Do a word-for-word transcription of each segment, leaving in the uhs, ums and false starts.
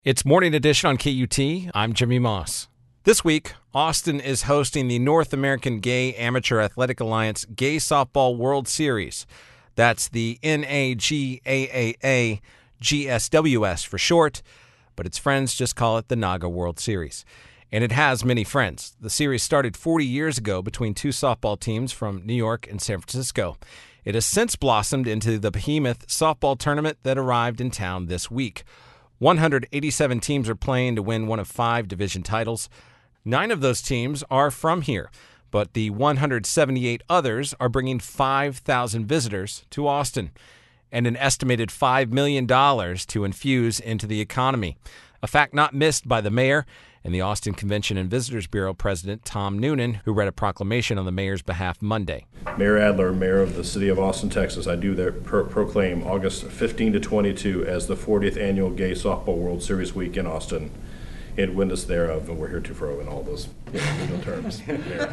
It's Morning Edition on K U T. I'm Jimmy Moss. This week, Austin is hosting the North American Gay Amateur Athletic Alliance Gay Softball World Series. That's the N A G A A A G S W S for short, but its friends just call it the NAGA World Series. And it has many friends. The series started forty years ago between two softball teams from New York and San Francisco. It has since blossomed into the behemoth softball tournament that arrived in town this week. one hundred eighty-seven teams are playing to win one of five division titles. Nine of those teams are from here, but the one hundred seventy-eight others are bringing five thousand visitors to Austin and an estimated five million dollars to infuse into the economy, a fact not missed by the mayor and the Austin Convention and Visitors Bureau President Tom Noonan, who read a proclamation on the mayor's behalf Monday. Mayor Adler, mayor of the city of Austin, Texas, I do there pro- proclaim August fifteenth to twenty-two as the fortieth Annual Gay Softball World Series Week in Austin, and witness thereof, and we're heretofore in all those you know, legal terms.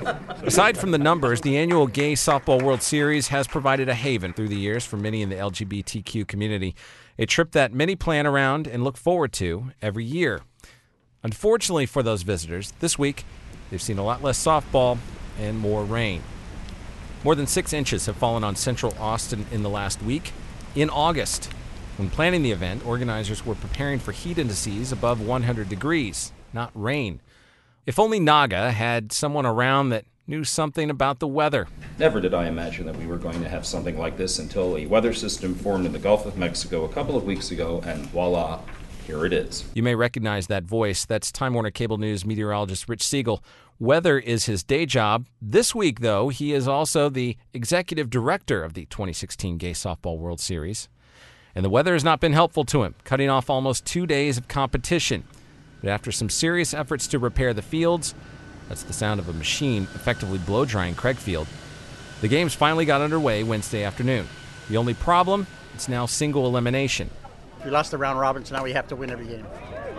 Aside from the numbers, the annual Gay Softball World Series has provided a haven through the years for many in the L G B T Q community, a trip that many plan around and look forward to every year. Unfortunately for those visitors, this week they've seen a lot less softball and more rain. More than six inches have fallen on central Austin in the last week. In August, when planning the event, organizers were preparing for heat indices above one hundred degrees, not rain. If only NAGA had someone around that knew something about the weather. Never did I imagine that we were going to have something like this until a weather system formed in the Gulf of Mexico a couple of weeks ago, and voila, here it is. You may recognize that voice. That's Time Warner Cable News meteorologist Rich Siegel. Weather is his day job. This week, though, he is also the executive director of the twenty sixteen Gay Softball World Series. And the weather has not been helpful to him, cutting off almost two days of competition. But after some serious efforts to repair the fields, that's the sound of a machine effectively blow-drying Craig Field, the games finally got underway Wednesday afternoon. The only problem, it's now single elimination. We lost the round robin, so now we have to win every game.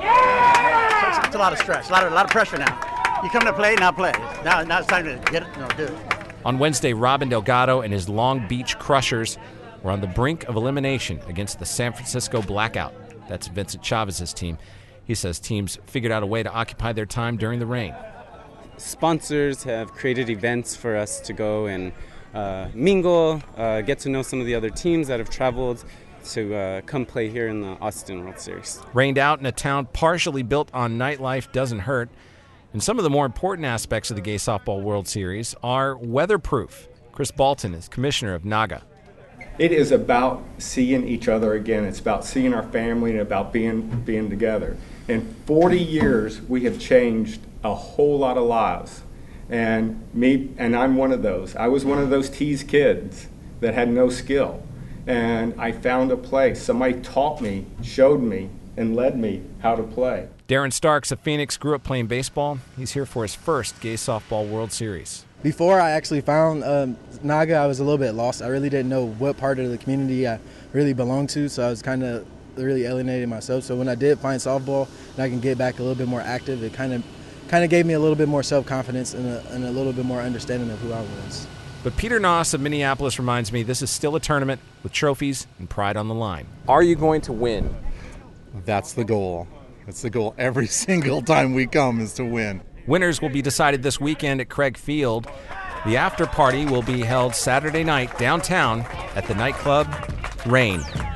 Yeah! So it's, it's a lot of stress, a lot of, a lot of pressure now. You come to play, now play. Now, now it's time to get it, you know, do it. On Wednesday, Robin Delgado and his Long Beach Crushers were on the brink of elimination against the San Francisco Blackout. That's Vincent Chavez's team. He says teams figured out a way to occupy their time during the rain. Sponsors have created events for us to go and uh, mingle, uh, get to know some of the other teams that have traveled to uh, come play here in the Austin World Series. Rained out in a town partially built on nightlife doesn't hurt. And some of the more important aspects of the Gay Softball World Series are weatherproof. Chris Balton is commissioner of NAGA. It is about seeing each other again. It's about seeing our family and about being being together. In forty years, we have changed a whole lot of lives. And me, and I'm one of those. I was one of those teased kids that had no skill. And I found a place. Somebody taught me, showed me, and led me how to play. Darren Starks of Phoenix grew up playing baseball. He's here for his first Gay Softball World Series. Before I actually found um, NAGA, I was a little bit lost. I really didn't know what part of the community I really belonged to, so I was kind of really alienating myself. So when I did find softball and I can get back a little bit more active, it kind of kind of gave me a little bit more self-confidence and a, and a little bit more understanding of who I was. But Peter Noss of Minneapolis reminds me this is still a tournament with trophies and pride on the line. Are you going to win? That's the goal. That's the goal every single time we come, is to win. Winners will be decided this weekend at Craig Field. The after party will be held Saturday night downtown at the nightclub Rain.